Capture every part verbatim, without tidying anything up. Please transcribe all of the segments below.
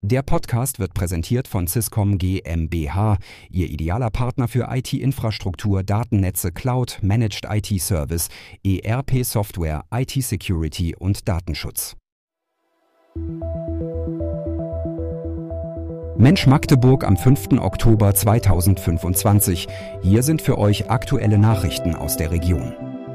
Der Podcast wird präsentiert von Swisscom GmbH, Ihr idealer Partner für I T-Infrastruktur, Datennetze, Cloud, Managed I T-Service, E R P-Software, I T-Security und Datenschutz. Mensch Magdeburg am fünften Oktober zweitausendfünfundzwanzig. Hier sind für euch aktuelle Nachrichten aus der Region.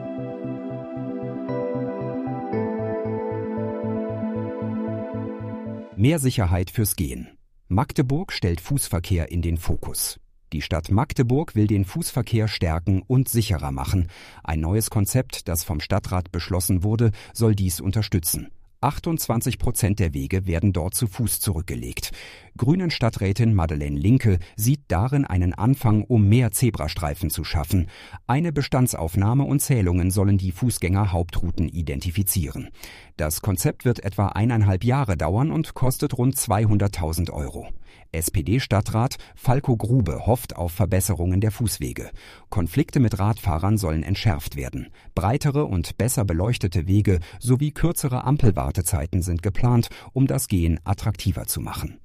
Mehr Sicherheit fürs Gehen. Magdeburg stellt Fußverkehr in den Fokus. Die Stadt Magdeburg will den Fußverkehr stärken und sicherer machen. Ein neues Konzept, das vom Stadtrat beschlossen wurde, soll dies unterstützen. achtundzwanzig Prozent der Wege werden dort zu Fuß zurückgelegt. Grünen-Stadträtin Madeleine Linke sieht darin einen Anfang, um mehr Zebrastreifen zu schaffen. Eine Bestandsaufnahme und Zählungen sollen die Fußgänger-Hauptrouten identifizieren. Das Konzept wird etwa eineinhalb Jahre dauern und kostet rund zweihunderttausend Euro. S P D-Stadtrat Falko Grube hofft auf Verbesserungen der Fußwege. Konflikte mit Radfahrern sollen entschärft werden. Breitere und besser beleuchtete Wege sowie kürzere Ampelwartezeiten sind geplant, um das Gehen attraktiver zu machen.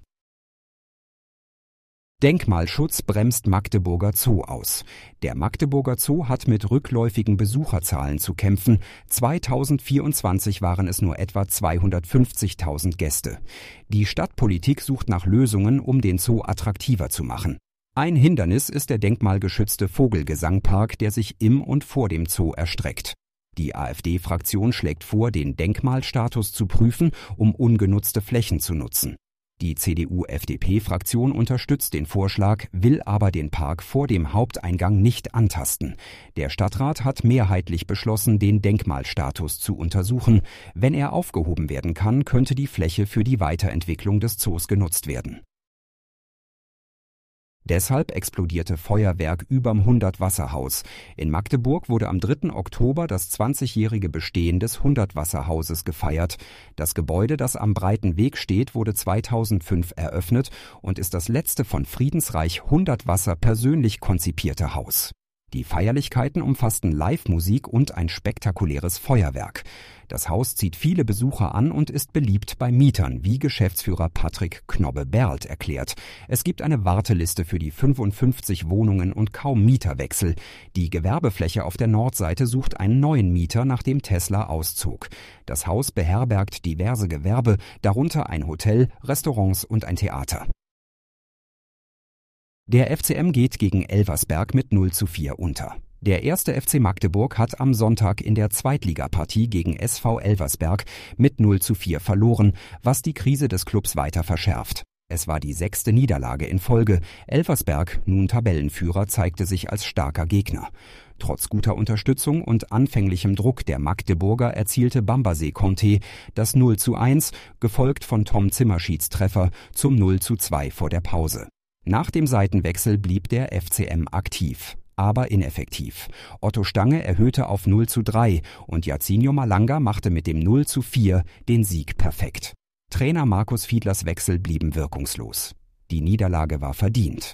Denkmalschutz bremst Magdeburger Zoo aus. Der Magdeburger Zoo hat mit rückläufigen Besucherzahlen zu kämpfen. zweitausendvierundzwanzig waren es nur etwa zweihundertfünfzigtausend Gäste. Die Stadtpolitik sucht nach Lösungen, um den Zoo attraktiver zu machen. Ein Hindernis ist der denkmalgeschützte Vogelgesangpark, der sich im und vor dem Zoo erstreckt. Die AfD-Fraktion schlägt vor, den Denkmalstatus zu prüfen, um ungenutzte Flächen zu nutzen. Die C D U-F D P-Fraktion unterstützt den Vorschlag, will aber den Park vor dem Haupteingang nicht antasten. Der Stadtrat hat mehrheitlich beschlossen, den Denkmalstatus zu untersuchen. Wenn er aufgehoben werden kann, könnte die Fläche für die Weiterentwicklung des Zoos genutzt werden. Deshalb explodierte Feuerwerk überm Hundert-Wasser-Haus. In Magdeburg wurde am dritten Oktober das zwanzigjährige Bestehen des Hundert-Wasser-Hauses gefeiert. Das Gebäude, das am Breiten Weg steht, wurde zweitausendfünf eröffnet und ist das letzte von Friedensreich Hundert-Wasser persönlich konzipierte Haus. Die Feierlichkeiten umfassten Live-Musik und ein spektakuläres Feuerwerk. Das Haus zieht viele Besucher an und ist beliebt bei Mietern, wie Geschäftsführer Patrick Knobbe-Berlt erklärt. Es gibt eine Warteliste für die fünfundfünfzig Wohnungen und kaum Mieterwechsel. Die Gewerbefläche auf der Nordseite sucht einen neuen Mieter, nachdem Tesla auszog. Das Haus beherbergt diverse Gewerbe, darunter ein Hotel, Restaurants und ein Theater. Der F C M geht gegen Elversberg mit null zu vier unter. Der erste F C Magdeburg hat am Sonntag in der Zweitligapartie gegen S V Elversberg mit null zu vier verloren, was die Krise des Clubs weiter verschärft. Es war die sechste Niederlage in Folge. Elversberg, nun Tabellenführer, zeigte sich als starker Gegner. Trotz guter Unterstützung und anfänglichem Druck der Magdeburger erzielte Bambarsee Conte das null zu eins, gefolgt von Tom Zimmerschieds Treffer zum null zu zwei vor der Pause. Nach dem Seitenwechsel blieb der F C M aktiv, aber ineffektiv. Otto Stange erhöhte auf null zu drei und Jacinho Malanga machte mit dem null zu vier den Sieg perfekt. Trainer Markus Fiedlers Wechsel blieben wirkungslos. Die Niederlage war verdient.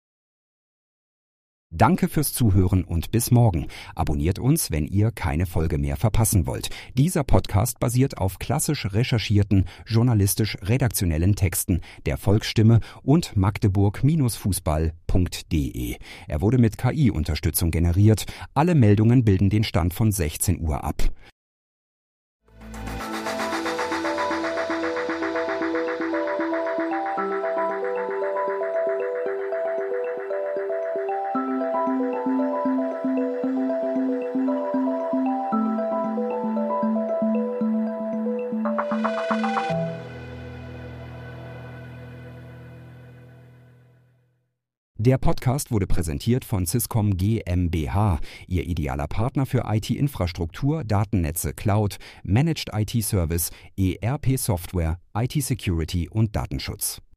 Danke fürs Zuhören und bis morgen. Abonniert uns, wenn ihr keine Folge mehr verpassen wollt. Dieser Podcast basiert auf klassisch recherchierten, journalistisch-redaktionellen Texten der Volksstimme und magdeburg Fußball punkt de. Er wurde mit K I-Unterstützung generiert. Alle Meldungen bilden den Stand von sechzehn Uhr ab. Der Podcast wurde präsentiert von Swisscom GmbH, Ihr idealer Partner für I T-Infrastruktur, Datennetze, Cloud, Managed I T-Service, E R P-Software, I T-Security und Datenschutz.